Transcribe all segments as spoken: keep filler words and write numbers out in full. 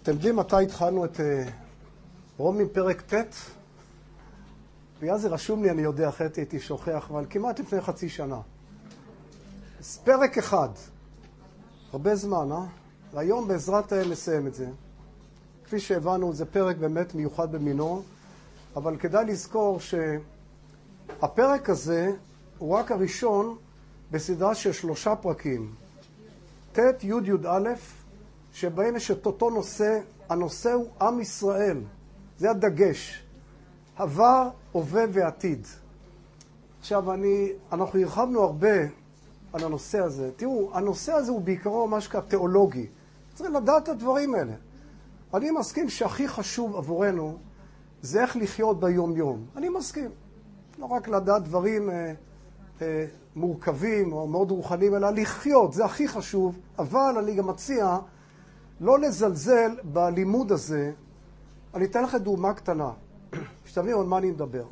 אתם יודעים מתי התחלנו את רומים פרק ט'? ואז זה רשום לי, אני יודע, אחרת הייתי שוכח, אבל כמעט לפני חצי שנה. אז פרק אחד. הרבה זמן, אה? והיום בעזרת האל נסיים את זה. כפי שהבנו, זה פרק באמת מיוחד במינו, אבל כדאי לזכור שהפרק הזה הוא רק הראשון בסדרה של שלושה פרקים. ט', י', י' א', שבהם יש את אותו נושא. הנושא הוא עם ישראל. זה הדגש. עבר, הווה ועתיד. עכשיו, אני, אנחנו הרחבנו הרבה על הנושא הזה. תראו, הנושא הזה הוא בעיקרו מה שקרה תיאולוגי. צריך לדעת את הדברים האלה. אני מסכים שהכי חשוב עבורנו זה איך לחיות ביום-יום. אני מסכים. לא רק לדעת דברים אה, אה, מורכבים או מאוד רוחניים, אלא לחיות, זה הכי חשוב. אבל אני גם מציע לא לזלזל בלימוד הזה. אני אתן לך דוגמה קטנה, שתבינו על מה אני מדבר.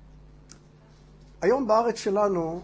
היום בארץ שלנו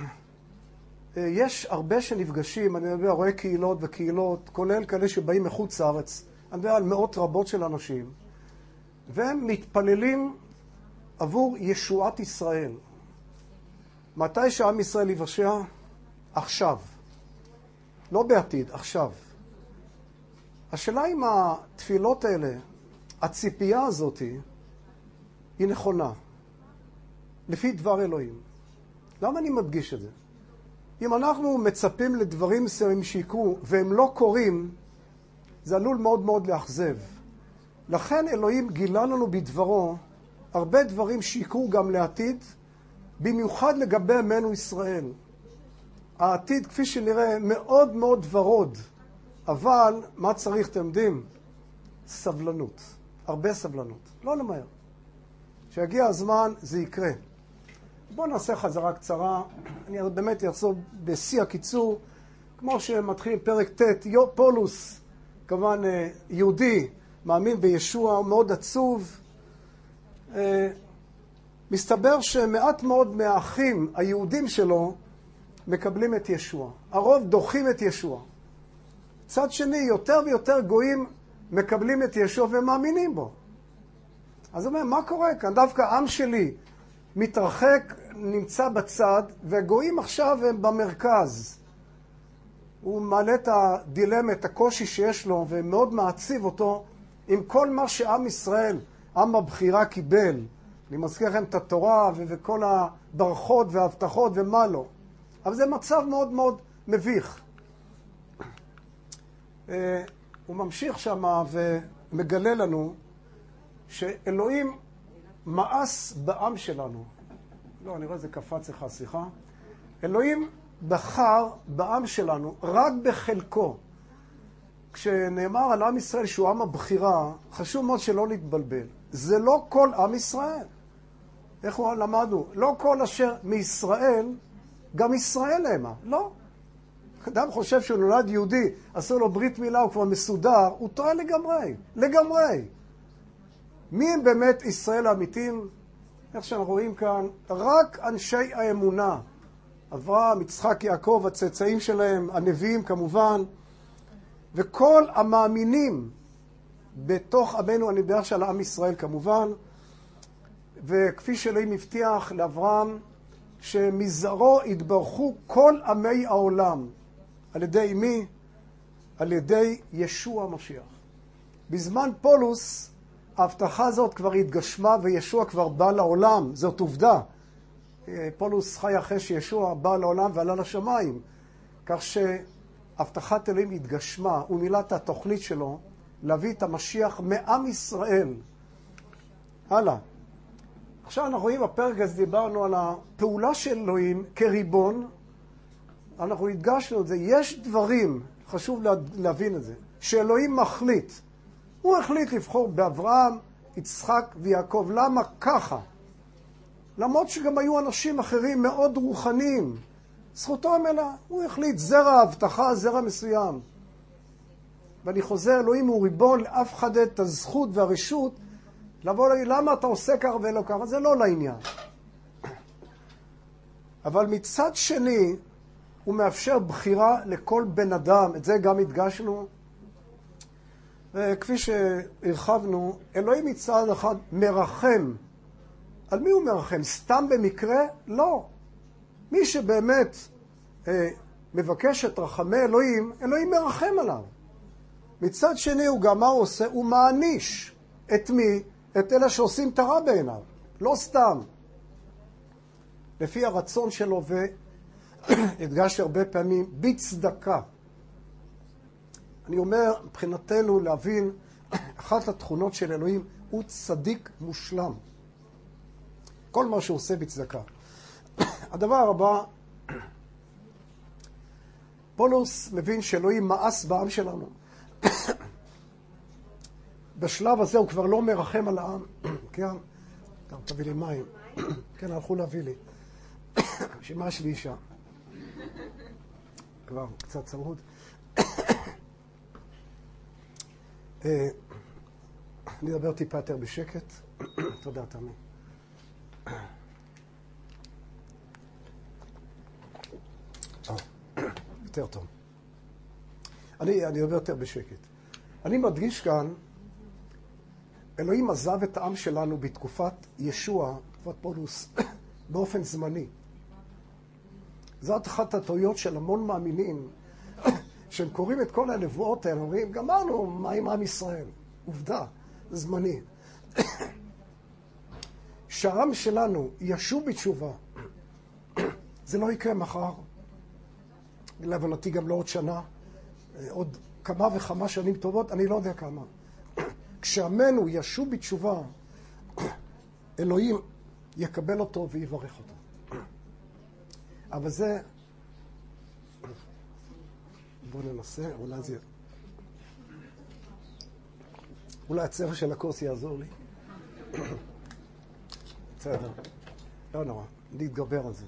יש הרבה שנפגשים, אני מדבר, רואה קהילות וקהילות, כולל כאלה שבאים מחוץ לארץ, אני מדבר על מאות רבות של אנשים, והם מתפללים עבור ישועת ישראל. מתי שעם ישראל יבשע? עכשיו. לא בעתיד, עכשיו. השאלה אם התפילות האלה, הציפייה הזאת, היא נכונה. לפי דבר אלוהים. למה אני מדגיש את זה? אם אנחנו מצפים לדברים מסוימים שיקרו, והם לא קורים, זה עלול מאוד מאוד לאכזב. לכן אלוהים גילה לנו בדברו הרבה דברים שיקרו גם לעתיד, במיוחד לגבי עמנו ישראל. העתיד, כפי שנראה, מאוד מאוד ורוד. אבל מה צריך, אתם יודעים? סבלנות. הרבה סבלנות. לא למהר. כשיגיע הזמן, זה יקרה. בואו נעשה חזרה קצרה. אני באמת אחזור בשיא הקיצור. כמו שמתחיל פרק ט', פולוס, כמובן יהודי, מאמין בישוע, מאוד עצוב. מסתבר שמעט מאוד מהאחים היהודים שלו מקבלים את ישוע. הרוב דוחים את ישוע. צד שני, יותר ויותר גויים מקבלים את ישוע ומאמינים בו. אז הוא אומר, מה קורה כאן? דווקא עם שלי מתרחק, נמצא בצד, והגויים עכשיו הם במרכז. הוא מעלה את הדילמה, את הקושי שיש לו, ומאוד מעציב אותו עם כל מה שעם ישראל, עם הבחירה קיבל. אני מזכיר לכם את התורה ו- וכל הברכות וההבטחות ומה לא. אבל זה מצב מאוד מאוד מביך. הוא ממשיך שם ומגלה לנו שאלוהים מאס בעם שלנו. לא, אני רואה זה קפץ לך, סליחה. אלוהים בחר בעם שלנו רק בחלקו. כשנאמר על עם ישראל שהוא עם הבחירה, חשוב מאוד שלא להתבלבל. זה לא כל עם ישראל. איך הוא למדנו? לא כל אשר מישראל, גם ישראל המה. לא. אדם חושב שהוא נולד יהודי, עשו לו ברית מילה, הוא כבר מסודר, הוא טועה לגמרי, לגמרי. מי הם באמת ישראל האמיתיים? איך שאנחנו רואים כאן, רק אנשי האמונה. אברהם, יצחק, יעקב, הצאצאים שלהם, הנביאים כמובן, וכל המאמינים בתוך עמנו, אני מדבר של עם ישראל כמובן, וכפי שאלוהים הבטיח לאברהם, שמזרעו יתברכו כל עמי העולם. על ידי מי? על ידי ישוע המשיח. בזמן פולוס, ההבטחה הזאת כבר התגשמה וישוע כבר בא לעולם. זאת עובדה. פולוס חי אחרי שישוע בא לעולם ועלה לשמיים. כך שהבטחת אלוהים התגשמה. הוא מילא את התוכנית שלו להביא את המשיח מעם ישראל. הלאה. עכשיו אנחנו רואים בפרק הזה, דיברנו על הפעולה של אלוהים כריבון. אנחנו הדגשנו את זה. יש דברים, חשוב להבין את זה, שאלוהים מחליט. הוא החליט לבחור באברהם, יצחק ויעקב. למה ככה? למרות שגם היו אנשים אחרים מאוד רוחניים. זכותו המלאה. הוא החליט זרע ההבטחה, זרע מסוים. ואני חוזר, אלוהים הוא ריבון, לאף אחד את הזכות והרשות לבוא להגיד, למה אתה עושה ככה ולא ככה? זה לא לעניין. אבל מצד שני, הוא מאפשר בחירה לכל בן אדם. את זה גם הדגשנו. וכפי שהרחבנו, אלוהים מצד אחד מרחם. על מי הוא מרחם? סתם במקרה? לא. מי שבאמת אה, מבקש את רחמי אלוהים, אלוהים מרחם עליו. מצד שני הוא גם מה הוא עושה? הוא מעניש. את מי? את אלה שעושים את הרע בעיניו. לא סתם. לפי הרצון שלו, והדגשתי הרבה פעמים, בצדקה. אני אומר, מבחינתנו להבין, אחת התכונות של אלוהים, הוא צדיק מושלם. כל מה שהוא עושה בצדקה. הדבר הבא, פולוס מבין שאלוהים מאס בעם שלנו. בשלב הזה הוא כבר לא מרחם על העם. כן, תביא לי מים. כן, הלכו להביא לי. שמה יש לי אישה? כבר קצת צמוד. אני אדבר טיפה יותר בשקט. תודה, תמי. יותר טוב. אני, אני אדבר יותר בשקט. אני מדגיש כאן, אלוהים עזב את העם שלנו בתקופת ישוע, תקופת פולוס, באופן זמני. זאת אחת הטעויות של המון מאמינים, שהם קוראים את כל הנבואות האלה, אומרים, גמרנו, מה עם עם ישראל? עובדה, זמני. שהעם שלנו ישוב בתשובה, זה לא יקרה מחר, להבנתי גם לא עוד שנה, עוד כמה וכמה שנים טובות, אני לא יודע כמה. כשעמנו ישוב בתשובה, אלוהים יקבל אותו ויברך אותו. אבל זה, בואו ננסה, אולי זה, אולי הצבע של הקורס יעזור לי. בסדר, לא נורא, נתגבר על זה.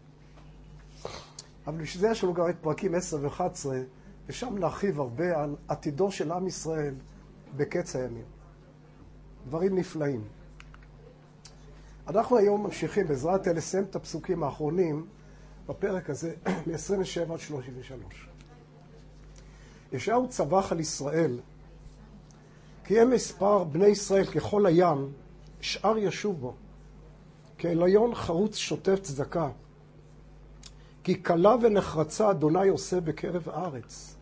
אבל בשביל זה יש לנו גם את פרקים עשר ואחת עשרה, ושם נרחיב הרבה על עתידו של עם ישראל בקץ הימים. דברים נפלאים. אנחנו היום ממשיכים בעזרת אלה לסיים את הפסוקים האחרונים בפרק הזה מ-עשרים ושבע עד שלושים ושלוש. ישעיהו צווח על ישראל, כי הם מספר בני ישראל ככל הים, שאר ישוב בו. כאליון חרוץ שוטף צדקה, כי קלה ונחרצה אדוני עושה בקרב הארץ.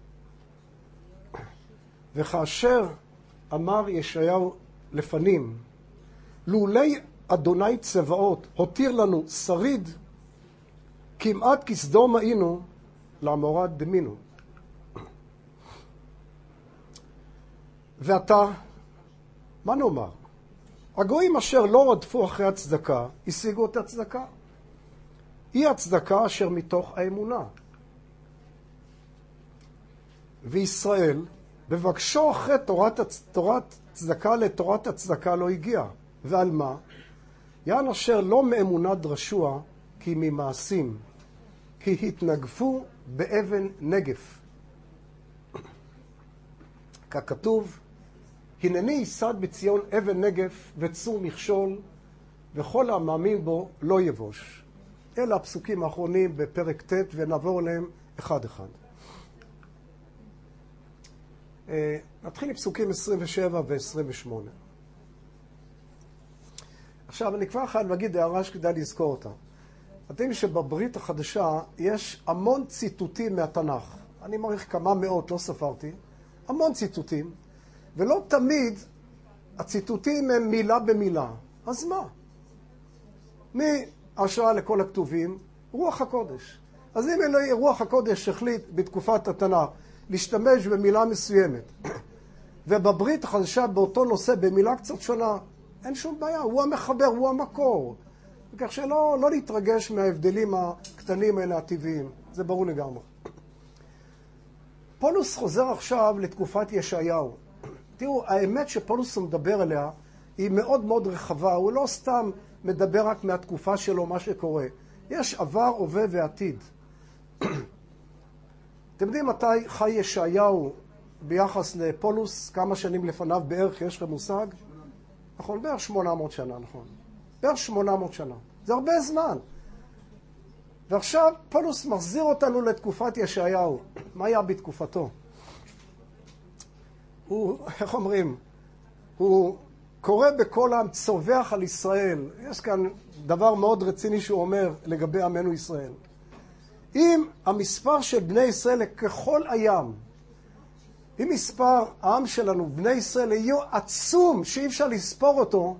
וכאשר אמר ישעיהו לפנים, לולי אדוני צבאות הותיר לנו שריד, כמעט כסדום היינו, לעמורה דמינו. ועתה, מה נאמר? הגויים אשר לא רדפו אחרי הצדקה, השיגו את הצדקה. היא הצדקה אשר מתוך האמונה. וישראל, בבקשו אחרי תורת, תורת צדקה לתורת הצדקה לא הגיע. ועל מה? יען אשר לא מאמונה דרשוע, כי ממעשים. כי התנגפו באבן נגף. ככתוב, הנני ייסד בציון אבן נגף וצור מכשול, וכל המאמין בו לא יבוש. אלה הפסוקים האחרונים בפרק ט' ונעבור אליהם אחד אחד. נתחיל עם פסוקים עשרים ושבע ו-עשרים ושמונה. עכשיו, אני כבר חייב להגיד הערה שכדאי לזכור אותה. אתם יודעים שבברית החדשה יש המון ציטוטים מהתנ"ך. אני מעריך כמה מאות, לא ספרתי. המון ציטוטים, ולא תמיד הציטוטים הם מילה במילה. אז מה? מהשראה לכל הכתובים, רוח הקודש. אז אם אלוהי רוח הקודש החליט בתקופת התנ"ך להשתמש במילה מסוימת, ובברית החדשה באותו נושא במילה קצת שונה, אין שום בעיה, הוא המחבר, הוא המקור. וכך שלא לא להתרגש מההבדלים הקטנים האלה הטבעיים, זה ברור לגמרי. פולוס חוזר עכשיו לתקופת ישעיהו. תראו, האמת שפולוס מדבר עליה היא מאוד מאוד רחבה, הוא לא סתם מדבר רק מהתקופה שלו מה שקורה. יש עבר, הווה ועתיד. אתם יודעים מתי חי ישעיהו ביחס לפולוס, כמה שנים לפניו בערך, יש לכם מושג? נכון, בערך שמונה מאות שנה, נכון. בערך שמונה מאות שנה. זה הרבה זמן. ועכשיו פולוס מחזיר אותנו לתקופת ישעיהו. מה היה בתקופתו? הוא, איך אומרים, הוא קורא בכל העם, צובח על ישראל. יש כאן דבר מאוד רציני שהוא אומר לגבי עמנו ישראל. אם המספר של בני ישראל ככל הים, אם מספר העם שלנו, בני ישראל, יהיו עצום שאי אפשר לספור אותו,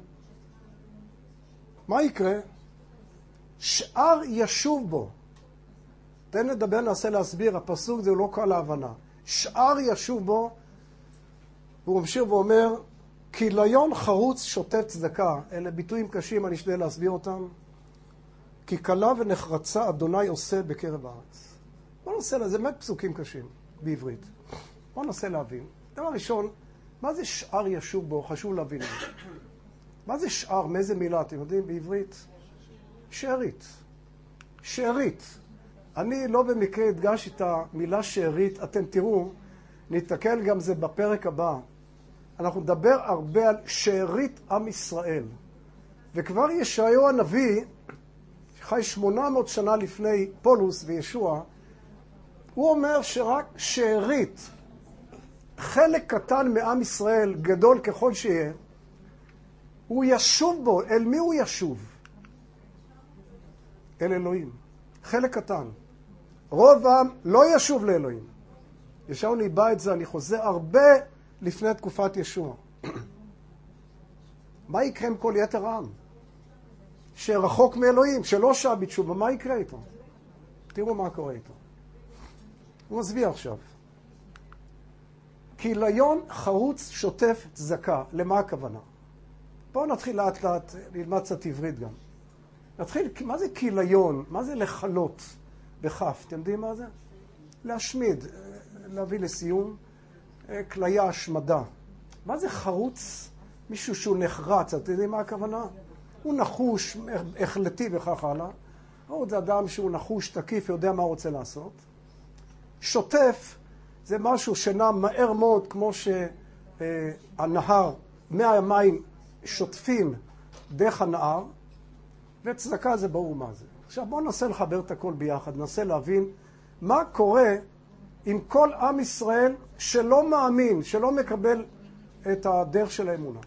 מה יקרה? שאר ישוב בו. תן לדבר, נעשה להסביר, הפסוק זה לא קל להבנה. שאר ישוב בו, הוא ממשיך ואומר, כיליון חרוץ שוטף צדקה. אלה ביטויים קשים, אני אשתדל להסביר אותם. כי קלה ונחרצה אדוני עושה בקרב הארץ. בוא ננסה, זה באמת פסוקים קשים בעברית. בוא ננסה להבין. דבר ראשון, מה זה שאר ישוב בו? חשוב להבין. מה זה שאר? מאיזה מילה? אתם יודעים בעברית? שארית. שארית. אני לא במקרה הדגש את המילה שארית. אתם תראו, נתקל גם זה בפרק הבא. אנחנו נדבר הרבה על שארית עם ישראל. וכבר ישעיהו הנביא, שחי שמונה מאות שנה לפני פולוס וישוע, הוא אומר שרק שארית, חלק קטן מעם ישראל, גדול ככל שיהיה, הוא ישוב בו. אל מי הוא ישוב? אל אלוהים. חלק קטן. רוב העם לא ישוב לאלוהים. ישעיהו ניבא את זה, אני חוזר הרבה לפני תקופת ישוע. מה יקרה עם כל יתר העם? שרחוק מאלוהים, שלא שב בתשובה, מה יקרה איתו? תראו מה קורה איתו. הוא מסביר עכשיו. כיליון חרוץ שוטף צדקה. למה הכוונה? בואו נתחיל לאט לאט, נלמד קצת עברית גם. נתחיל, מה זה כיליון? מה זה לחלות בכף? אתם יודעים מה זה? להשמיד, להביא לסיום, כליה, השמדה. מה זה חרוץ? מישהו שהוא נחרץ, אתם יודעים מה הכוונה? הוא נחוש, החלטי וכך הלאה. עוד זה אדם שהוא נחוש, תקיף, יודע מה הוא רוצה לעשות. שוטף זה משהו שנע מהר מאוד, כמו שהנהר, מהמים שוטפים דרך הנהר, וצדקה זה ברור מה זה. עכשיו בואו ננסה לחבר את הכל ביחד, ננסה להבין מה קורה עם כל עם ישראל שלא מאמין, שלא מקבל את הדרך של האמונה.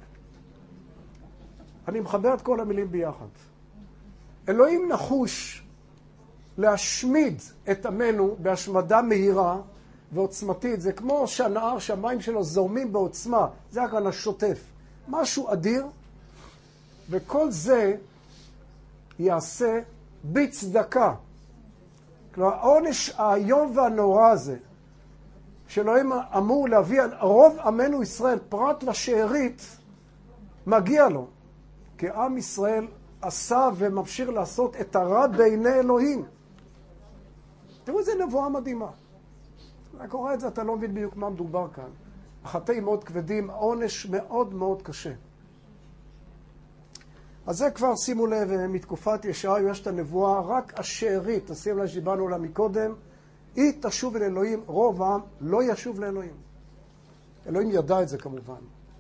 אני מחבר את כל המילים ביחד. אלוהים נחוש להשמיד את עמנו בהשמדה מהירה ועוצמתית. זה כמו שהנהר שהמים שלו זורמים בעוצמה, זה הכוונה שוטף. משהו אדיר, וכל זה יעשה בצדקה. כלומר, העונש האיום והנורא הזה, שאלוהים אמור להביא על רוב עמנו ישראל, פרט לשארית, מגיע לו. כי עם ישראל עשה וממשיך לעשות את הרע בעיני אלוהים. תראו איזה נבואה מדהימה. אתה קורא את זה, אתה לא מבין בדיוק מה מדובר כאן. החטאים מאוד כבדים, עונש מאוד מאוד קשה. אז זה כבר, שימו לב, מתקופת ישעיהו יש את הנבואה, רק השארית, תשים לה שדיברנו לה מקודם, היא תשוב אל אלוהים, רוב העם לא ישוב לאלוהים. אלוהים ידע את זה כמובן.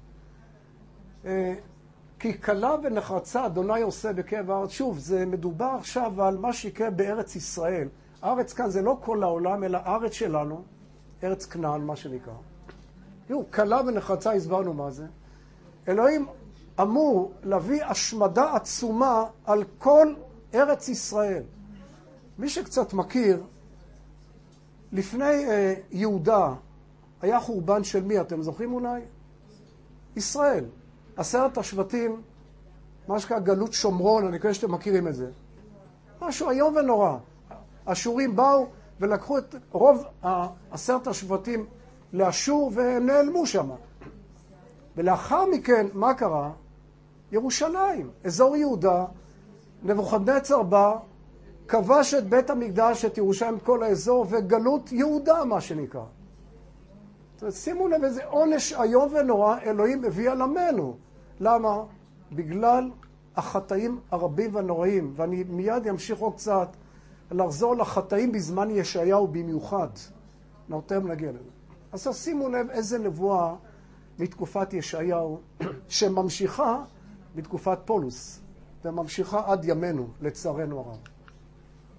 כי קלה ונחרצה אדוני עושה בקרב הארץ. שוב, זה מדובר עכשיו על מה שיקרה בארץ ישראל. הארץ כאן זה לא כל העולם, אלא הארץ שלנו, ארץ כנען, מה שנקרא. תראו, קלה ונחרצה, הסברנו מה זה. אלוהים אמור להביא השמדה עצומה על כל ארץ ישראל. מי שקצת מכיר, לפני אה, יהודה היה חורבן של מי? אתם זוכרים אולי? ישראל. עשרת השבטים, מה שקרה גלות שומרון, אני חושב שאתם מכירים את זה. משהו איום ונורא. האשורים באו ולקחו את רוב עשרת השבטים לאשור ונעלמו שם. ולאחר מכן, מה קרה? ירושלים, אזור יהודה, נבוכדנצר בא, כבש את בית המקדש, את ירושלים, את כל האזור, וגלות יהודה, מה שנקרא. שימו לב איזה עונש איום ונורא אלוהים הביא על עמנו. למה? בגלל החטאים הרבים והנוראים. ואני מיד אמשיך עוד קצת לחזור לחטאים בזמן ישעיהו במיוחד. נותן להגיע לזה. אז שימו לב איזה נבואה מתקופת ישעיהו שממשיכה בתקופת פולוס וממשיכה עד ימינו, לצערנו הרב.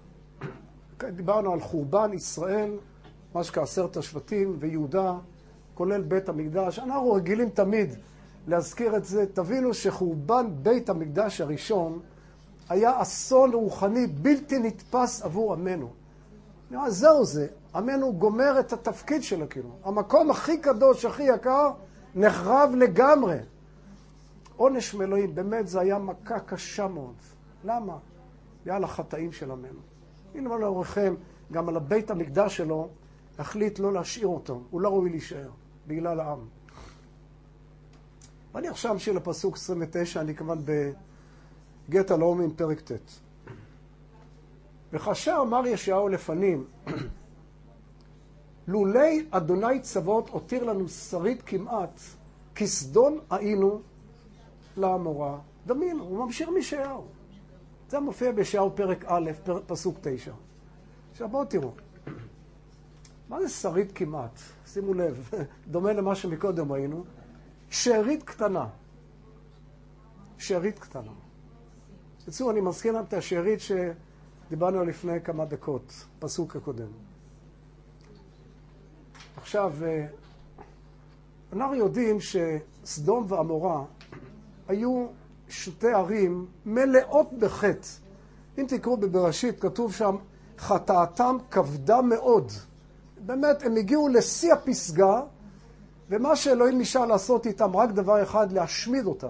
דיברנו על חורבן ישראל, מה שכעשרת השבטים ויהודה, כולל בית המקדש. אנחנו רגילים תמיד להזכיר את זה. תבינו שחורבן בית המקדש הראשון היה אסון רוחני בלתי נתפס עבור עמנו. זהו זה, עמנו גומר את התפקיד שלו כאילו. המקום הכי קדוש, הכי יקר, נחרב לגמרי. עונש מאלוהים, באמת זה היה מכה קשה מאוד. למה? היה לחטאים של עמנו. הנה לאורכם, גם על הבית המקדש שלו, החליט לא להשאיר אותו. הוא לא ראוי להישאר, בגלל העם. ואני עכשיו אמשיך לפסוק עשרים ותשע, אני כמובן בגט הלאומים פרק ט'. וכאשר אמר ישעיהו לפנים, לולי אדוני צבאות הותיר לנו שריד כמעט, כסדום היינו לעמורה. דמינו, הוא ממשיך מישעיהו. זה מופיע בישעיהו פרק א', פסוק תשע. עכשיו בואו תראו. מה זה שריד כמעט? שימו לב, דומה למה שמקודם ראינו. שארית קטנה. שארית קטנה. בקיצור, אני מזכיר להם את השארית שדיברנו לפני כמה דקות, פסוק הקודם. עכשיו, אנחנו יודעים שסדום ועמורה היו שתי ערים מלאות בחטא. אם תקראו בבראשית, כתוב שם, חטאתם כבדה מאוד. באמת, הם הגיעו לשיא הפסגה, ומה שאלוהים נשאר לעשות איתם, רק דבר אחד, להשמיד אותם.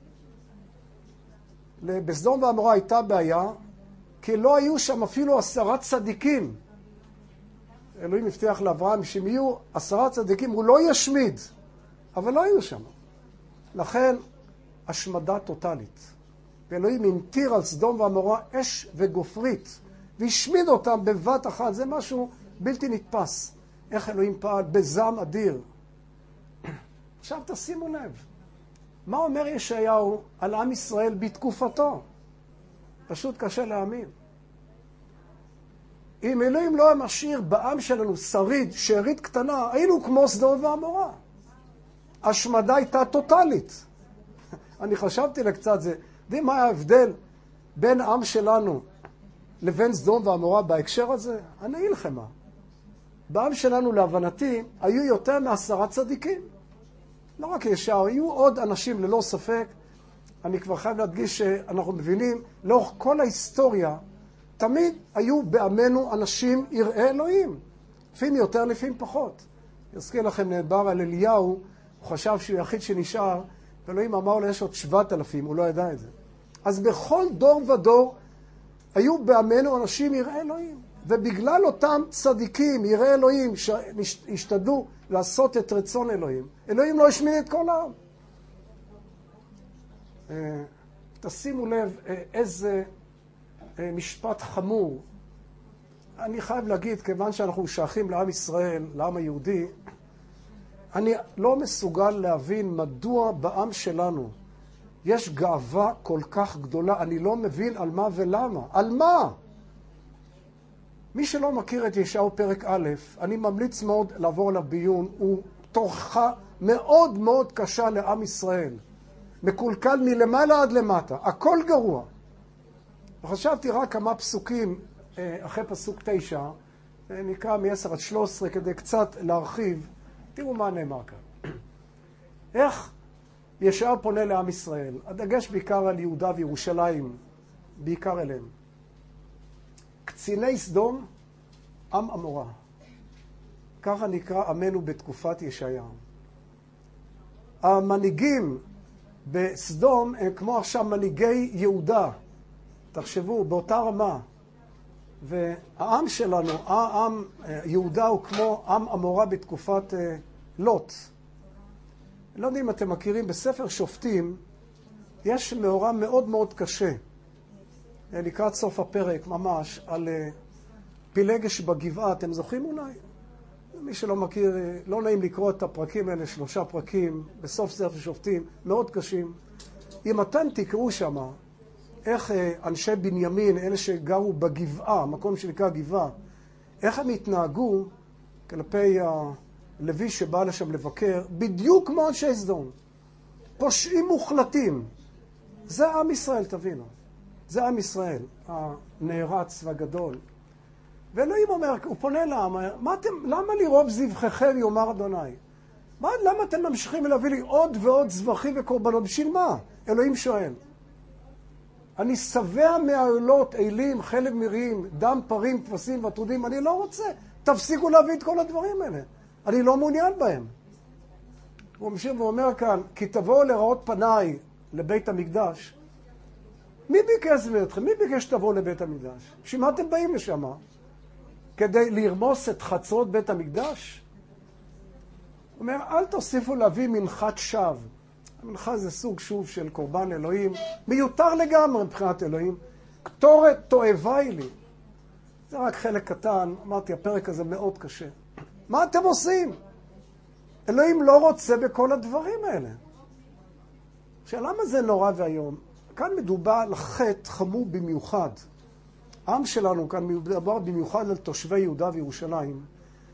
בסדום ועמורה הייתה בעיה, כי לא היו שם אפילו עשרה צדיקים. אלוהים הבטיח לאברהם שאם יהיו עשרה צדיקים, הוא לא ישמיד, אבל לא היו שם. לכן, השמדה טוטלית. ואלוהים המטיר על סדום ועמורה אש וגופרית, והשמיד אותם בבת אחת. זה משהו בלתי נתפס. איך אלוהים פעל בזעם אדיר. עכשיו תשימו לב. מה אומר ישעיהו על עם ישראל בתקופתו? פשוט קשה להאמין. אם אלוהים לא היה משאיר בעם שלנו שריד, שארית קטנה, היינו כמו סדום ועמורה. השמדה הייתה טוטלית. אני חשבתי לקצת זה. יודעים מה ההבדל בין העם שלנו לבין סדום ועמורה בהקשר הזה? אני אגיד לכם מה. בעם שלנו, להבנתי, היו יותר מעשרה צדיקים. לא רק ישעיהו, היו עוד אנשים ללא ספק. אני כבר חייב להדגיש שאנחנו מבינים, לאורך כל ההיסטוריה, תמיד היו בעמנו אנשים יראי אלוהים. לפעמים יותר, לפעמים פחות. אזכיר לכם, נדבר על אליהו, הוא חשב שהוא היחיד שנשאר, ואלוהים אמר לו, יש עוד שבעת אלפים, הוא לא ידע את זה. אז בכל דור ודור היו בעמנו אנשים יראי אלוהים. ובגלל אותם צדיקים, יראי אלוהים, שהשתדלו לעשות את רצון אלוהים, אלוהים לא השמיד את כל העם. תשימו לב איזה משפט חמור. אני חייב להגיד, כיוון שאנחנו שייכים לעם ישראל, לעם היהודי, אני לא מסוגל להבין מדוע בעם שלנו יש גאווה כל כך גדולה. אני לא מבין על מה ולמה. על מה? מי שלא מכיר את ישעיהו פרק א', אני ממליץ מאוד לעבור עליו בעיון. הוא תוכחה מאוד מאוד קשה לעם ישראל. מקולקל מלמעלה עד למטה. הכל גרוע. וחשבתי רק כמה פסוקים אחרי פסוק תשע, נקרא מ-עשר עד שלוש עשרה כדי קצת להרחיב. תראו מה נאמר כאן. איך ישעיהו פונה לעם ישראל? הדגש בעיקר על יהודה וירושלים, בעיקר אליהם. קציני סדום, עם עמורה. ככה נקרא עמנו בתקופת ישעיהו. המנהיגים בסדום הם כמו עכשיו מנהיגי יהודה. תחשבו, באותה רמה. והעם שלנו, העם יהודה הוא כמו עם עמורה בתקופת לוט. לא יודע אם אתם מכירים, בספר שופטים יש מאורע מאוד מאוד קשה. לקראת סוף הפרק ממש, על פילגש בגבעה, אתם זוכרים אולי? מי שלא מכיר, לא נעים לקרוא את הפרקים האלה, שלושה פרקים, בסוף ספר שופטים, מאוד קשים. אם אתם תקראו שם, איך אנשי בנימין, אלה שגרו בגבעה, מקום שנקרא גבעה, איך הם התנהגו כלפי הלוי שבא לשם לבקר, בדיוק כמו אנשי סדום. פושעים מוחלטים. זה עם ישראל, תבינו. זה עם ישראל, הנערץ והגדול. ואלוהים אומר, הוא פונה לעם, מה אתם, למה לרוב זבחיכם יאמר אדוני? מה, למה אתם ממשיכים להביא לי עוד ועוד זבחים וקורבנות? בשביל מה? אלוהים שואל. אני שבע מהעולות, אלים, חלב מרים, דם, פרים, כבשים וטרודים, אני לא רוצה. תפסיקו להביא את כל הדברים האלה. אני לא מעוניין בהם. הוא ממשיך ואומר כאן, כי תבואו לראות פניי לבית המקדש. מי ביקש אתכם? מי ביקש שתבואו לבית המקדש? בשביל מה אתם באים לשם? כדי לרמוס את חצרות בית המקדש? הוא אומר, אל תוסיפו להביא מנחת שווא. המנחה זה סוג שוב של קורבן אלוהים, מיותר לגמרי מבחינת אלוהים. קטורת תועבה היא לי. זה רק חלק קטן, אמרתי, הפרק הזה מאוד קשה. מה אתם עושים? אלוהים לא רוצה בכל הדברים האלה. עכשיו, למה זה נורא והיום? כאן מדובר על חטא חמור במיוחד. העם שלנו כאן מדובר במיוחד על תושבי יהודה וירושלים.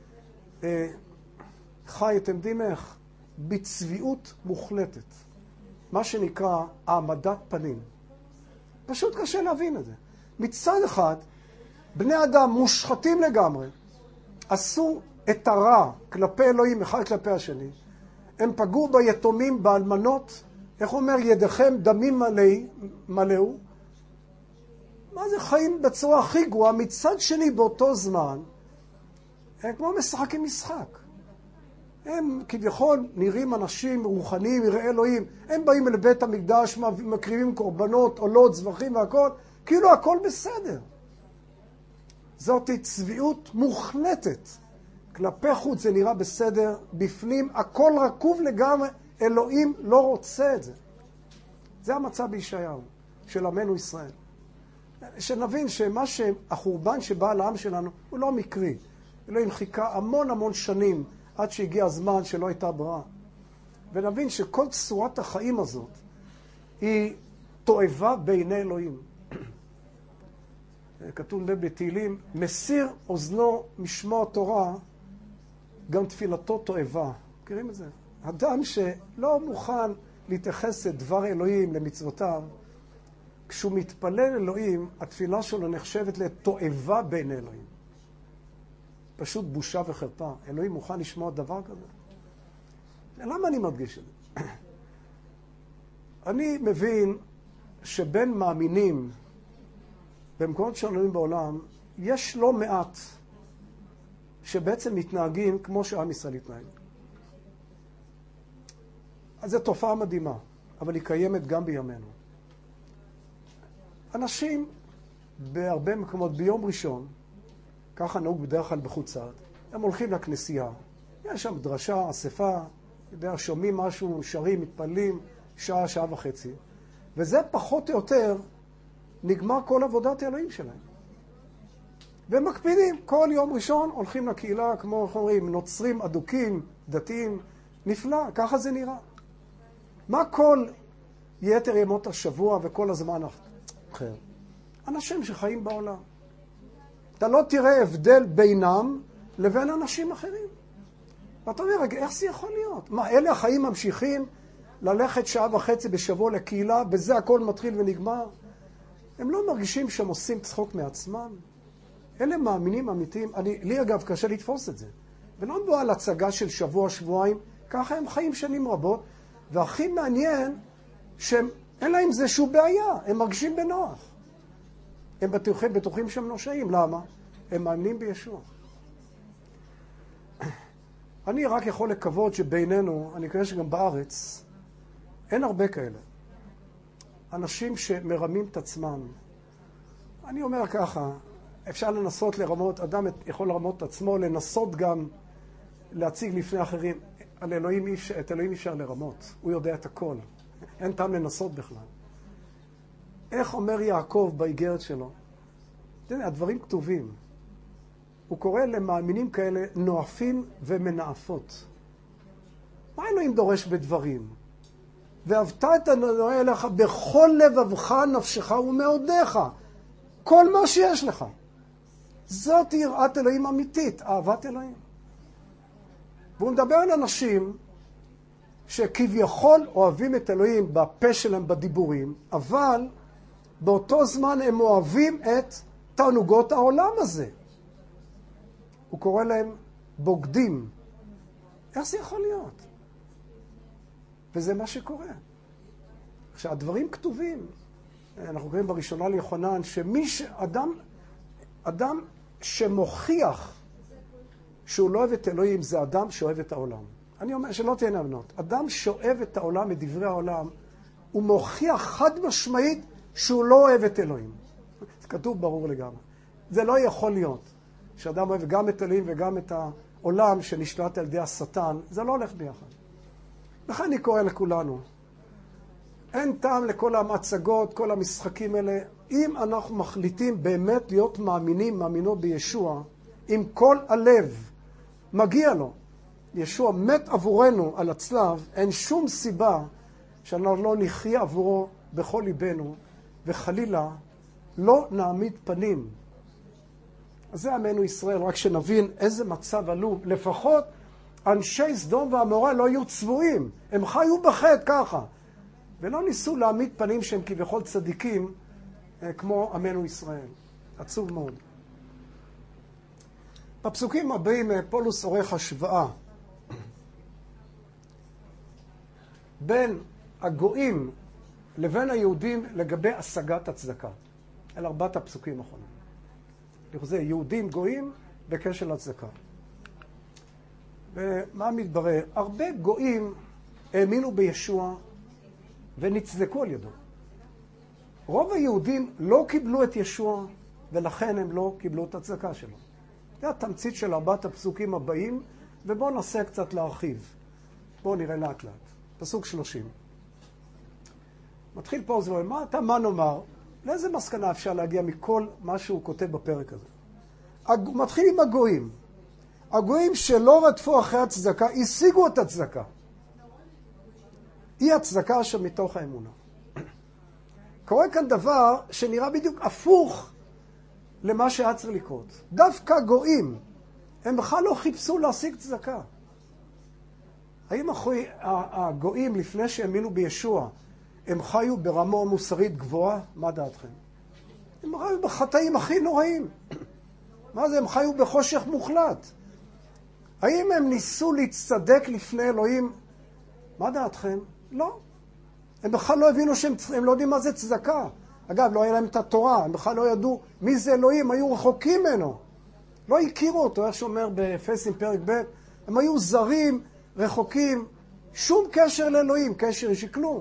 חי, אתם יודעים איך? בצביעות מוחלטת. מה שנקרא העמדת פנים. פשוט קשה להבין את זה. מצד אחד, בני אדם מושחתים לגמרי, עשו את הרע כלפי אלוהים אחד כלפי השני. הם פגעו ביתומים, באלמנות. איך אומר, ידיכם דמים מלאו. מה זה חיים בצורה הכי גרועה? מצד שני, באותו זמן, הם כמו משחקים משחק. הם כביכול נראים אנשים רוחניים, יראי אלוהים. הם באים אל בית המקדש, מקריבים קורבנות, עולות, זבחים והכל. כאילו הכל בסדר. זאת צביעות מוחלטת. כלפי חוץ זה נראה בסדר, בפנים הכל רקוב לגמרי, אלוהים לא רוצה את זה. זה המצב בישעיהו, של עמנו ישראל. שנבין שמה שהחורבן שבא לעם שלנו הוא לא מקרי. אלוהים חיכה המון המון שנים עד שהגיע הזמן שלא הייתה ברירה. ונבין שכל צורת החיים הזאת היא תועבה בעיני אלוהים. כתוב בתהילים, מסיר אוזנו משמוע תורה, גם תפילתו תועבה. מכירים את זה? אדם שלא מוכן להתייחס לדבר אלוהים, למצוותיו, כשהוא מתפלל אלוהים, התפילה שלו נחשבת לתועבה בין אלוהים. פשוט בושה וחרפה. אלוהים מוכן לשמוע דבר כזה? למה אני מדגיש את זה? אני מבין שבין מאמינים במקומות שלנו בעולם, יש לא מעט שבעצם מתנהגים כמו שעם ישראל התנהג. אז זו תופעה מדהימה, אבל היא קיימת גם בימינו. אנשים בהרבה מקומות ביום ראשון, ככה נהוג בדרך כלל בחוץ לארץ, הם הולכים לכנסייה. יש שם דרשה, אספה, יודע, שומעים משהו, שרים, מתפללים, שעה, שעה וחצי. וזה פחות או יותר נגמר כל עבודת האלוהים שלהם. והם מקפידים, כל יום ראשון הולכים לקהילה, כמו אומרים, נוצרים, אדוקים, דתיים, נפלא, ככה זה נראה. מה כל יתר ימות השבוע וכל הזמן אחר? אנשים שחיים בעולם. אתה לא תראה הבדל בינם לבין אנשים אחרים. ואתה אומר, רגע, איך זה יכול להיות? מה, אלה החיים ממשיכים ללכת שעה וחצי בשבוע לקהילה, בזה הכל מתחיל ונגמר? הם לא מרגישים שהם עושים צחוק מעצמם? אלה מאמינים אמיתיים. אני, לי אגב קשה לתפוס את זה. ולא מדובר על הצגה של שבוע, שבועיים, ככה הם חיים שנים רבות, והכי מעניין שהם, אין להם זה שהוא בעיה, הם מרגישים בנוח. הם בטוחים, בטוחים שהם נושאים. למה? הם מאמינים בישוע. אני רק יכול לקוות שבינינו, אני חושב שגם בארץ, אין הרבה כאלה. אנשים שמרמים את עצמם. אני אומר ככה, אפשר לנסות לרמות, אדם יכול לרמות את עצמו, לנסות גם להציג לפני אחרים. על אלוהים, את אלוהים אפשר לרמות, הוא יודע את הכל. אין טעם לנסות בכלל. איך אומר יעקב באיגרת שלו? תראה, הדברים כתובים. הוא קורא למאמינים כאלה נואפים ומנאפות. מה אלוהים דורש בדברים? ואהבת את אלוהים אליך בכל לבבך, נפשך ומאודיך. כל מה שיש לך. זאת יראת אלוהים אמיתית, אהבת אלוהים. והוא מדבר על אנשים שכביכול אוהבים את אלוהים בפה שלהם בדיבורים, אבל באותו זמן הם אוהבים את תענוגות העולם הזה. הוא קורא להם בוגדים. איך זה יכול להיות? וזה מה שקורה. עכשיו, הדברים כתובים. אנחנו קוראים בראשונה ליוחנן, שמי שאדם, אדם שמוכיח שהוא לא אוהב את אלוהים, זה אדם שאוהב את העולם. אני אומר, שלא תהיינה אמנות. אדם שאוהב את העולם, את דברי העולם, הוא מוכיח חד משמעית שהוא לא אוהב את אלוהים. זה כתוב ברור לגמרי. זה לא יכול להיות. שאדם אוהב גם את אלוהים וגם את העולם שנשלט על ידי השטן, זה לא הולך ביחד. לכן אני קורא לכולנו. אין טעם לכל המצגות, כל המשחקים האלה. אם אנחנו מחליטים באמת להיות מאמינים, מאמינות בישוע, עם כל הלב, מגיע לו. ישוע מת עבורנו על הצלב, אין שום סיבה שאנחנו לא נחיה עבורו בכל ליבנו, וחלילה לא נעמיד פנים. אז זה עמנו ישראל, רק שנבין איזה מצב עלו. לפחות אנשי סדום ועמורה לא היו צבועים, הם חיו בחטא ככה. ולא ניסו להעמיד פנים שהם כביכול צדיקים, כמו עמנו ישראל. עצוב מאוד. בפסוקים הבאים פולוס עורך השוואה בין הגויים לבין היהודים לגבי השגת הצדקה. אלה ארבעת הפסוקים האחרונים. זה יהודים גויים בקשר לצדקה. ומה מתברר? הרבה גויים האמינו בישוע ונצדקו על ידו. רוב היהודים לא קיבלו את ישוע, ולכן הם לא קיבלו את הצדקה שלו. זה התמצית של ארבעת הפסוקים הבאים, ובואו ננסה קצת להרחיב. בואו נראה לאט לאט. פסוק שלושים. מתחיל פה, זה מה אתה, מה נאמר? לאיזה מסקנה אפשר להגיע מכל מה שהוא כותב בפרק הזה? מתחיל עם הגויים. הגויים שלא רדפו אחרי הצדקה, השיגו את הצדקה. היא הצדקה שמתוך האמונה. קורה כאן דבר שנראה בדיוק הפוך למה שהיה צריך לקרות. דווקא גויים, הם בכלל לא חיפשו להשיג צדקה. האם הגויים לפני שהאמינו בישוע, הם חיו ברמה מוסרית גבוהה? מה דעתכם? הם חיו בחטאים הכי נוראים. מה זה? הם חיו בחושך מוחלט. האם הם ניסו להצטדק לפני אלוהים? מה דעתכם? לא. הם בכלל לא הבינו שהם הם לא יודעים מה זה צדקה. אגב, לא היה להם את התורה, הם בכלל לא ידעו מי זה אלוהים, היו רחוקים ממנו. לא הכירו אותו, איך שאומר באפסים פרק ב', הם היו זרים, רחוקים, שום קשר לאלוהים, קשר יש כלום.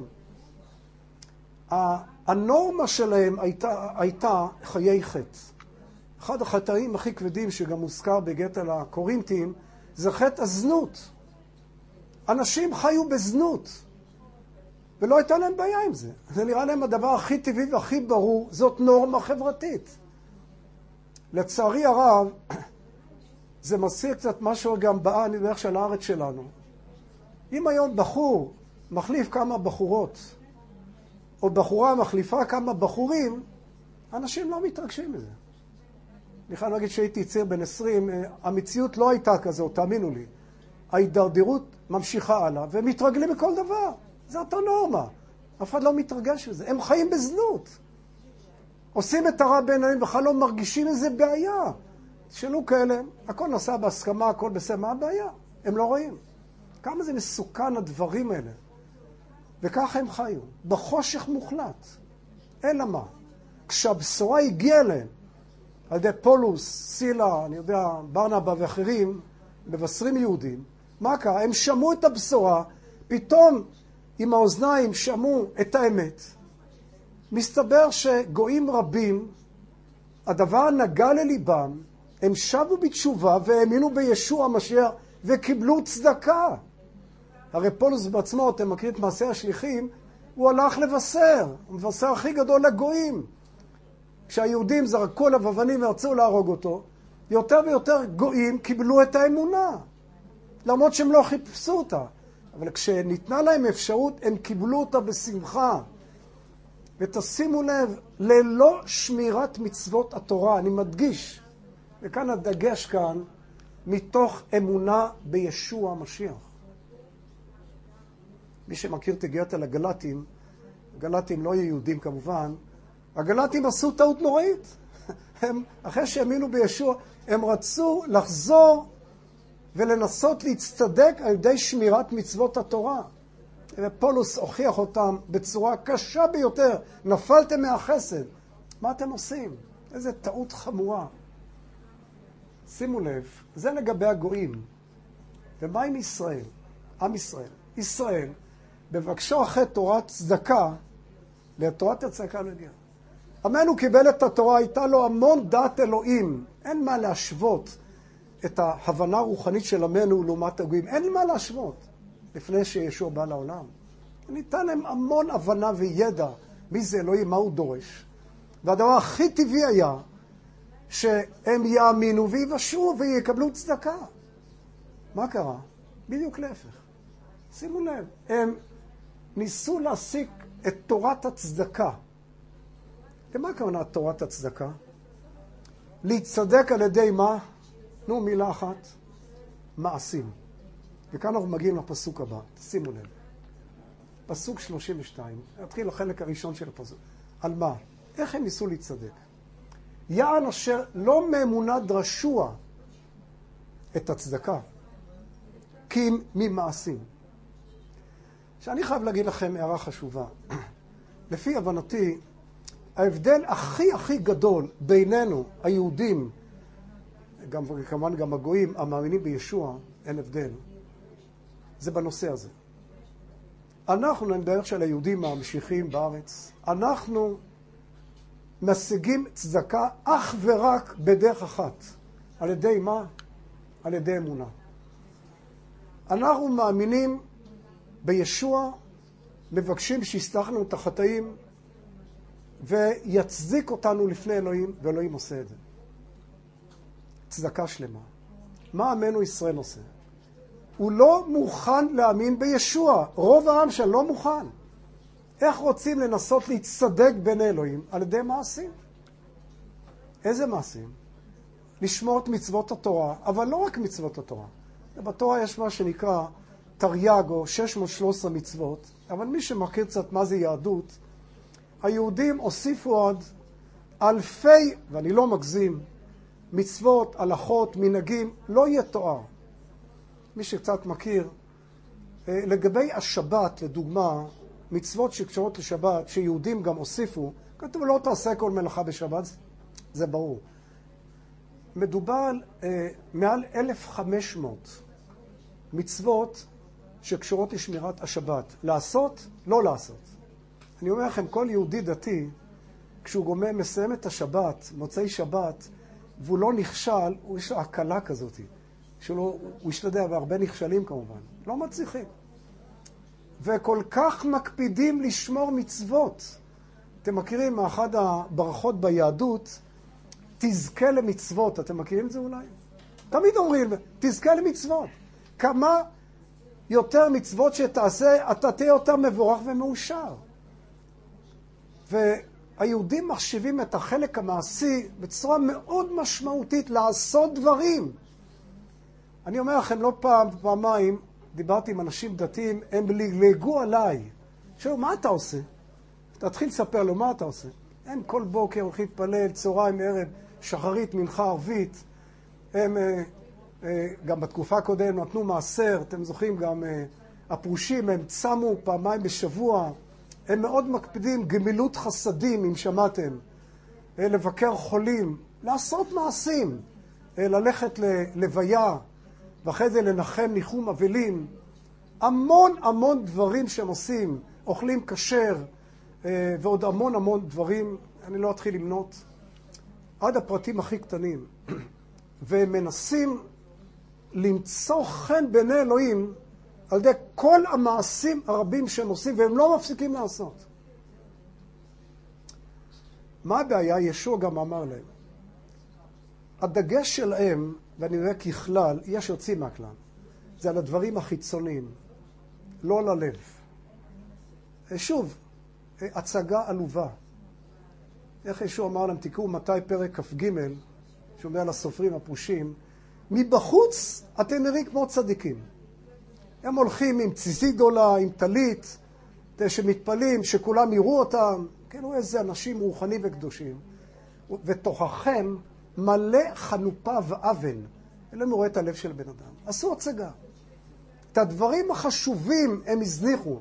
הנורמה שלהם הייתה, הייתה חיי חטא. אחד החטאים הכי כבדים שגם מוזכר בגט על הקורינתים, זה חטא הזנות. אנשים חיו בזנות, ולא הייתה להם בעיה עם זה. זה נראה להם הדבר הכי טבעי והכי ברור, זאת נורמה חברתית. לצערי הרב, זה מזכיר קצת משהו גם באה, אני יודע של הארץ שלנו. אם היום בחור מחליף כמה בחורות, או בחורה מחליפה כמה בחורים, אנשים לא מתרגשים מזה. אני חייב להגיד שהייתי צעיר בן עשרים, המציאות לא הייתה כזאת, תאמינו לי. ההידרדרות ממשיכה הלאה, והם מתרגלים מכל דבר. זה אותה נורמה. אף אחד לא מתרגש בזה. הם חיים בזנות. עושים את הרע בעיניים, בכלל לא מרגישים איזה בעיה. תשאלו כאלה, הכל נעשה בהסכמה, הכל בסדר, מה הבעיה? הם לא רואים. כמה זה מסוכן הדברים האלה. וככה הם חיו, בחושך מוחלט. אלא מה? כשהבשורה הגיעה אליהם, על ידי פולוס, סילה, אני יודע, ברנבה ואחרים, מבשרים יהודים, מה קרה? הם שמעו את הבשורה, פתאום עם האוזניים שמעו את האמת. מסתבר שגויים רבים, הדבר נגע לליבם, הם שבו בתשובה והאמינו בישוע המשיח וקיבלו צדקה. הרי פולוס בעצמו, אתם מכירים את מעשה השליחים, הוא הלך לבשר, המבשר הכי גדול לגויים. כשהיהודים זרקו עליו אבנים ורצו להרוג אותו, יותר ויותר גויים קיבלו את האמונה, למרות שהם לא חיפשו אותה. אבל כשניתנה להם אפשרות, הם קיבלו אותה בשמחה. ותשימו לב, ללא שמירת מצוות התורה, אני מדגיש, וכאן הדגש כאן, מתוך אמונה בישוע המשיח. מי שמכיר תגיעת על הגלטים, הגלטים לא יהודים כמובן, הגלטים עשו טעות נוראית. הם, אחרי שהאמינו בישוע, הם רצו לחזור ולנסות להצטדק על ידי שמירת מצוות התורה. ופולוס הוכיח אותם בצורה קשה ביותר. נפלתם מהחסד. מה אתם עושים? איזו טעות חמורה. שימו לב, זה לגבי הגויים. ומה עם ישראל? עם ישראל. ישראל, בבקשו אחרי תורת צדקה, לתורת הצדקה לא הגיע. עמנו קיבל את התורה, הייתה לו המון דעת אלוהים. אין מה להשוות את ההבנה הרוחנית של עמנו לעומת הגויים. אין מה להשוות לפני שישוע בא לעולם. ניתן להם המון הבנה וידע מי זה אלוהים, מה הוא דורש. והדבר הכי טבעי היה שהם יאמינו ויבשרו ויקבלו צדקה. מה קרה? בדיוק להפך. שימו לב, הם ניסו להסיק את תורת הצדקה. ומה הכוונה תורת הצדקה? להצדק על ידי מה? נו, מילה אחת. מעשים. וכאן אנחנו מגיעים לפסוק הבא. שימו לב. פסוק שלושים ושתיים. נתחיל לחלק הראשון של הפסוק. על מה? איך הם ניסו להצדק? יען אשר לא מאמונה דרשוע את הצדקה, כי ממעשים. שאני חייב להגיד לכם הערה חשובה. לפי הבנתי, ההבדל הכי הכי גדול בינינו, היהודים, גם, כמובן גם הגויים, המאמינים בישוע, אין הבדל, זה בנושא הזה. אנחנו, נדבר של היהודים הממשיכים בארץ, אנחנו משיגים צדקה אך ורק בדרך אחת. על ידי מה? על ידי אמונה. אנחנו מאמינים בישוע, מבקשים שיסלח לנו את החטאים ויצדיק אותנו לפני אלוהים, ואלוהים עושה את זה. צדקה שלמה. מה עמנו ישראל עושה? הוא לא מוכן להאמין בישוע. רוב העם שלו לא מוכן. איך רוצים לנסות להצטדק בין אלוהים? על ידי מעשים. איזה מעשים? לשמור את מצוות התורה, אבל לא רק מצוות התורה. בתורה יש מה שנקרא תרי"ג או שש מאות ושלוש עשרה מצוות, אבל מי שמכיר קצת מה זה יהדות, היהודים הוסיפו עוד אלפי, ואני לא מגזים, מצוות, הלכות, מנהגים, לא יהיה תואר. מי שקצת מכיר, לגבי השבת, לדוגמה, מצוות שקשורות לשבת, שיהודים גם הוסיפו, כתוב לא תעשה כל מלאכה בשבת, זה ברור. מדובר על אה, מעל אלף וחמש מאות מצוות שקשורות לשמירת השבת. לעשות, לא לעשות. אני אומר לכם, כל יהודי דתי, כשהוא גומר, מסיים את השבת, מוצאי שבת, והוא לא נכשל, הוא יש לו הקלה כזאת. שלו, הוא ישתדע, והרבה נכשלים כמובן. לא מצליחים. וכל כך מקפידים לשמור מצוות. אתם מכירים מאחד הברכות ביהדות, תזכה למצוות. אתם מכירים את זה אולי? תמיד אומרים, תזכה למצוות. כמה יותר מצוות שתעשה, אתה תהיה יותר מבורך ומאושר. והיהודים מחשיבים את החלק המעשי בצורה מאוד משמעותית לעשות דברים. אני אומר לכם, לא פעם, פעמיים, דיברתי עם אנשים דתיים, הם לגלגו עליי. שאלו, מה אתה עושה? תתחיל לספר לו, מה אתה עושה? הם כל בוקר הולכים להתפלל, צהריים, ערב, שחרית, מנחה, ערבית. הם, אה, אה, גם בתקופה הקודמת, נתנו מעשר, אתם זוכרים, גם אה, הפרושים, הם צמו פעמיים בשבוע. הם מאוד מקפידים, גמילות חסדים, אם שמעתם. אה, לבקר חולים, לעשות מעשים. אה, ללכת ללוויה, ואחרי זה לנחם ניחום אבלים. המון המון דברים שהם עושים, אוכלים כשר, ועוד המון המון דברים, אני לא אתחיל למנות, עד הפרטים הכי קטנים. והם מנסים למצוא חן בעיני אלוהים על ידי כל המעשים הרבים שהם עושים, והם לא מפסיקים לעשות. מה הבעיה? ישוע גם אמר להם. הדגש שלהם, ואני רואה ככלל, יש יוצאים מהכלל, זה על הדברים החיצוניים, לא ללב. שוב, הצגה עלובה. איך ישוע אמר להם, תקראו מתי פרק כ"ג, שאומר על הסופרים הפרושים, מבחוץ אתם נראים כמו צדיקים. הם הולכים עם ציצית גדולה, עם טלית, שמתפלים, שכולם יראו אותם, כאילו איזה אנשים רוחנים וקדושים. ותוככם מלא חנופה ואבן. אלינו רואה את הלב של בן אדם. עשו הצגה. את הדברים החשובים הם הזניחו.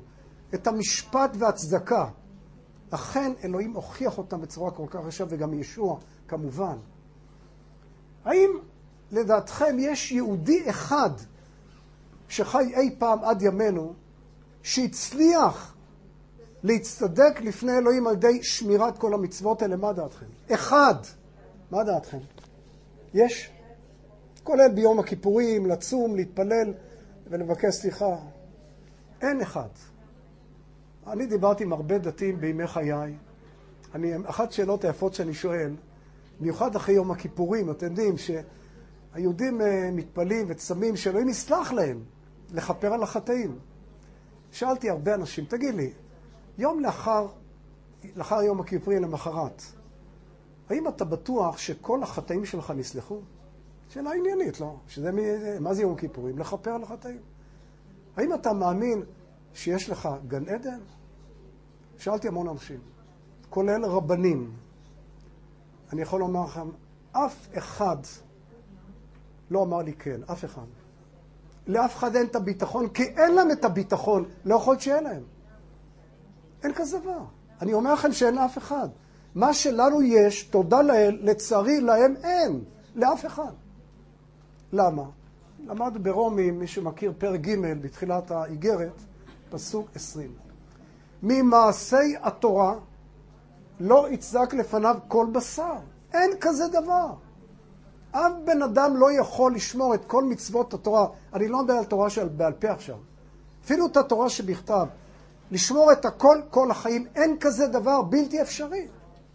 את המשפט והצדקה. אכן אלוהים הוכיח אותם בצורה כל כך רשע, וגם ישוע כמובן. האם לדעתכם יש יהודי אחד שחי אי פעם עד ימינו, שהצליח להצטדק לפני אלוהים על ידי שמירת כל המצוות האלה? מה דעתכם? אחד. מה דעתכם? יש? כולל ביום הכיפורים, לצום, להתפלל ולבקש סליחה. אין אחד. אני דיברתי עם הרבה דתיים בימי חיי. אני, אחת שאלות היפות שאני שואל, מיוחד אחרי יום הכיפורים, אתם יודעים שהיהודים מתפלים וצמים שאלוהים יסלח להם לכפר על החטאים. שאלתי הרבה אנשים, תגיד לי, יום לאחר, לאחר יום הכיפורים למחרת, האם אתה בטוח שכל החטאים שלך נסלחו? שאלה עניינית, לא? שזה מי, מה זה יום הכיפורים? לכפר על החטאים. האם אתה מאמין שיש לך גן עדן? שאלתי המון אנשים, כולל רבנים. אני יכול לומר לכם, אף אחד לא אמר לי כן, אף אחד. לאף אחד אין את הביטחון, כי אין להם את הביטחון, לא יכול שיהיה להם. אין כזה דבר. אני אומר לכם שאין לאף אחד. מה שלנו יש, תודה לאל, לצערי להם אין, לאף אחד. למה? למד ברומי, מי שמכיר פרק ג' בתחילת האיגרת, פסוק עשרים. ממעשי התורה לא יצדק לפניו כל בשר. אין כזה דבר. אף בן אדם לא יכול לשמור את כל מצוות התורה. אני לא מדבר על תורה של בעל פה עכשיו. אפילו את התורה שבכתב. לשמור את הכל כל החיים. אין כזה דבר, בלתי אפשרי.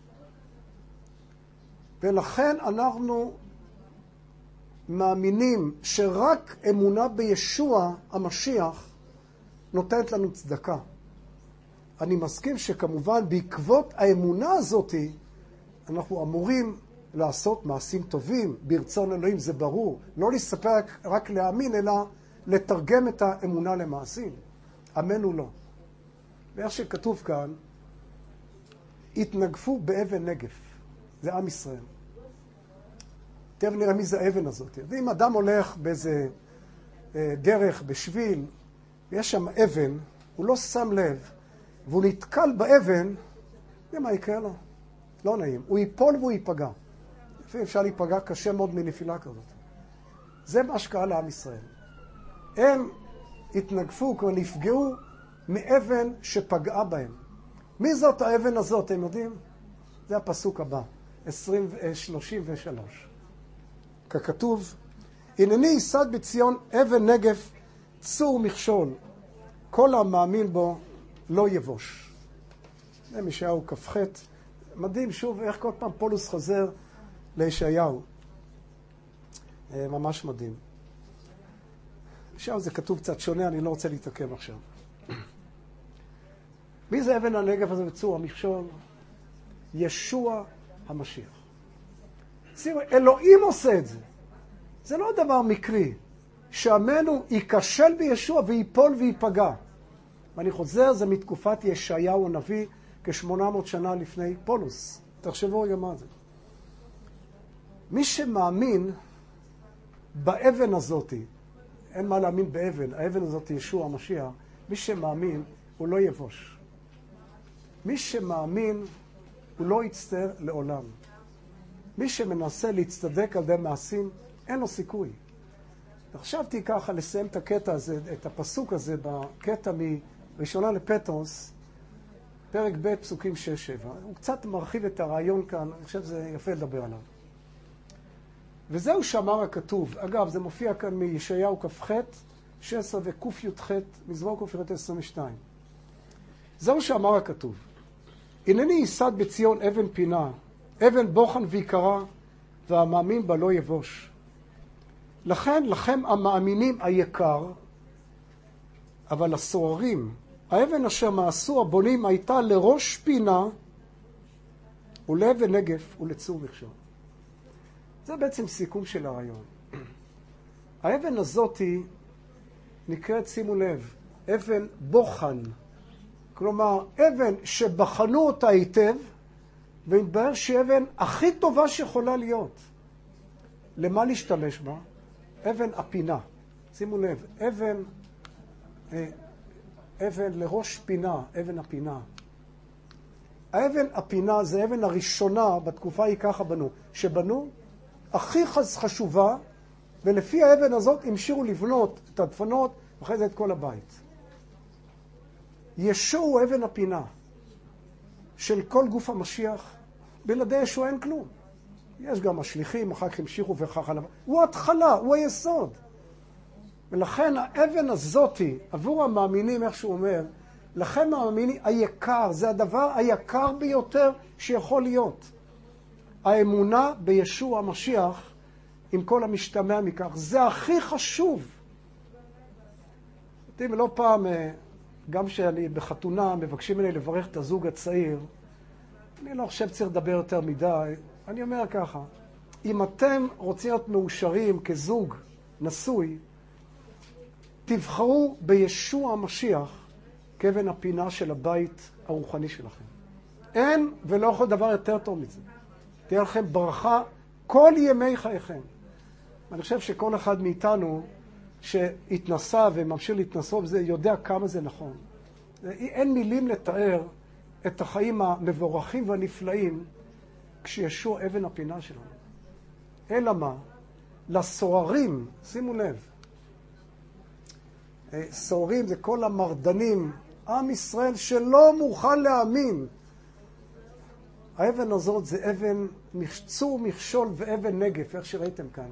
ולכן אנחנו מאמינים שרק אמונה בישוע המשיח נותנת לנו צדקה. אני מסכים שכמובן בעקבות האמונה הזאת אנחנו אמורים לעשות מעשים טובים ברצון אלוהים, זה ברור. לא להסתפק רק, רק להאמין, אלא לתרגם את האמונה למעשים. אמן הוא לא. ואיך שכתוב כאן, התנגפו באבן נגף. זה עם ישראל. תכף נראה מי זה האבן הזאת. ואם אדם הולך באיזה דרך, בשביל, ויש שם אבן, הוא לא שם לב, והוא נתקל באבן, ומה יקרה לו? לא נעים. הוא ייפול והוא ייפגע. לפעמים אפשר להיפגע קשה מאוד מנפילה כזאת. זה מה שקרה לעם ישראל. הם התנגפו, כבר נפגעו מאבן שפגעה בהם. מי זאת האבן הזאת, אתם יודעים? זה הפסוק הבא, שלושים ושלוש. ככתוב, הנני ייסד בציון אבן נגף צור מכשול, כל המאמין בו לא יבוש. זה מישעיהו כ"ח. מדהים שוב איך כל פעם פולוס חוזר לישעיהו. ממש מדהים. עכשיו זה כתוב קצת שונה, אני לא רוצה להתעכב עכשיו. מי זה אבן הנגף הזה בצור המכשול? ישוע המשיח. שימו, אלוהים עושה את זה. זה לא דבר מקרי. שעמנו ייכשל בישוע ויפול ויפגע. ואני חוזר, זה מתקופת ישעיהו הנביא, כשמונה מאות שנה לפני פולוס. תחשבו רגע מה זה. מי שמאמין באבן הזאת, אין מה להאמין באבן, האבן הזאת ישוע המשיח, מי שמאמין הוא לא יבוש. מי שמאמין הוא לא יצטער לעולם. מי שמנסה להצטדק על ידי מעשים, אין לו סיכוי. חשבתי ככה לסיים את הקטע הזה, את הפסוק הזה בקטע מראשונה לפטרוס, פרק ב' פסוקים שש שבע. הוא קצת מרחיב את הרעיון כאן, אני חושב שזה יפה לדבר עליו. וזהו שאמר הכתוב. אגב, זה מופיע כאן מישעיהו כ"ח, שש עשרה וק"ח, מזמור ק"ח עשרים ושתיים. זהו שאמר הכתוב. הנני ייסד בציון אבן פינה, אבן בוחן ויקרה, והמאמין בה לא יבוש. לכן, לכם המאמינים היקר, אבל הסוררים, האבן אשר מעשו הבונים הייתה לראש פינה, ולאבן נגף ולצור מכשול. זה בעצם סיכום של הרעיון. האבן הזאת נקראת, שימו לב, אבן בוחן. כלומר, אבן שבחנו אותה היטב, והתברר שהיא אבן הכי טובה שיכולה להיות. למה להשתמש בה? אבן הפינה. שימו לב, אבן, אבן לראש פינה, אבן הפינה. האבן הפינה זה אבן הראשונה בתקופה היא ככה בנו, שבנו הכי חשובה, ולפי האבן הזאת המשיכו לבנות את הדפנות, ואחרי זה את כל הבית. ישוע הוא אבן הפינה של כל גוף המשיח, בלעדי ישוע אין כלום. יש גם השליחים, אחר כך המשיכו וכך הלאה. הוא התחלה, הוא היסוד. ולכן האבן הזאתי, עבור המאמינים, איך שהוא אומר, לכם המאמינים היקר, זה הדבר היקר ביותר שיכול להיות. האמונה בישוע המשיח, עם כל המשתמע מכך, זה הכי חשוב. אתם לא פעם, גם שאני בחתונה, מבקשים ממני לברך את הזוג הצעיר, אני לא חושב צריך לדבר יותר מדי. אני אומר ככה, אם אתם רוצים להיות מאושרים כזוג נשוי, תבחרו בישוע המשיח כאבן הפינה של הבית הרוחני שלכם. אין ולא יכול דבר יותר טוב מזה. תהיה לכם ברכה כל ימי חייכם. אני חושב שכל אחד מאיתנו שהתנסה וממשיך להתנסות בזה, יודע כמה זה נכון. אין מילים לתאר את החיים המבורכים והנפלאים כשישוע אבן הפינה שלנו. אלא מה? לסוערים, שימו לב, סוערים זה כל המרדנים, עם ישראל שלא מוכן להאמין. האבן הזאת זה אבן צור מכשול ואבן נגף, איך שראיתם כאן.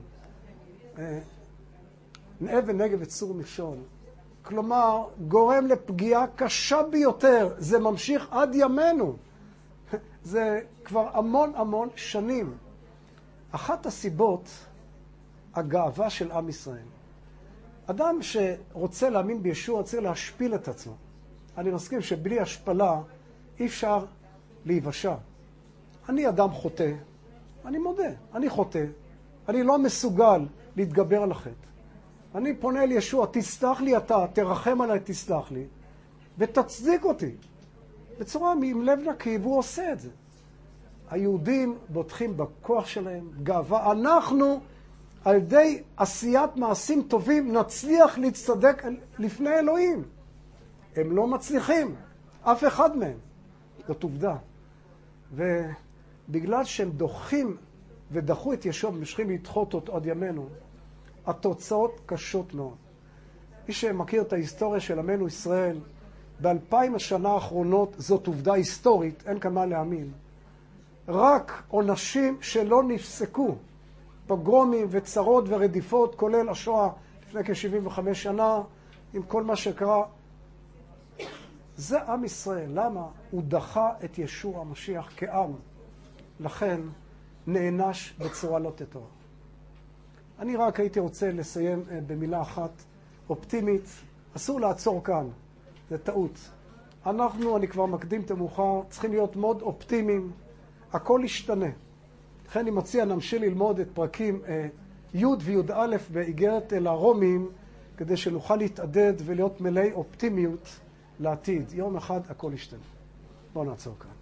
אבן נגף וצור מכשול. כלומר, גורם לפגיעה קשה ביותר. זה ממשיך עד ימינו. זה כבר המון המון שנים. אחת הסיבות, הגאווה של עם ישראל. אדם שרוצה להאמין בישוע צריך להשפיל את עצמו. אני מסכים שבלי השפלה אי אפשר להיוושע. אני אדם חוטא, אני מודה, אני חוטא, אני לא מסוגל להתגבר על החטא. אני פונה אל ישוע, תסלח לי אתה, תרחם עליי, תסלח לי, ותצדיק אותי. בצורה עם לב נקי, והוא עושה את זה. היהודים בוטחים בכוח שלהם, גאווה. אנחנו, על ידי עשיית מעשים טובים, נצליח להצטדק לפני אלוהים. הם לא מצליחים, אף אחד מהם. זאת עובדה. ובגלל שהם דוחים ודחו את ישוע ומשכים לדחות אותו עד ימינו, התוצאות קשות מאוד. מי שמכיר את ההיסטוריה של עמנו ישראל, באלפיים השנה האחרונות זאת עובדה היסטורית, אין כאן מה להאמין. רק עונשים שלא נפסקו, פוגרומים וצרות ורדיפות, כולל השואה לפני כ-שבעים וחמש שנה, עם כל מה שקרה. זה עם ישראל. למה? הוא דחה את ישוע המשיח כעם. לכן נענש בצורה לא תתואר. אני רק הייתי רוצה לסיים במילה אחת אופטימית. אסור לעצור כאן. זה טעות. אנחנו, אני כבר מקדים את המאוחר, צריכים להיות מאוד אופטימיים. הכל ישתנה. לכן אני מציע נמשיך ללמוד את פרקים אה, י' וי' א' באיגרת אל הרומים, כדי שנוכל להתעדד ולהיות מלאי אופטימיות לעתיד. יום אחד הכל ישתנה. בואו נעצור כאן.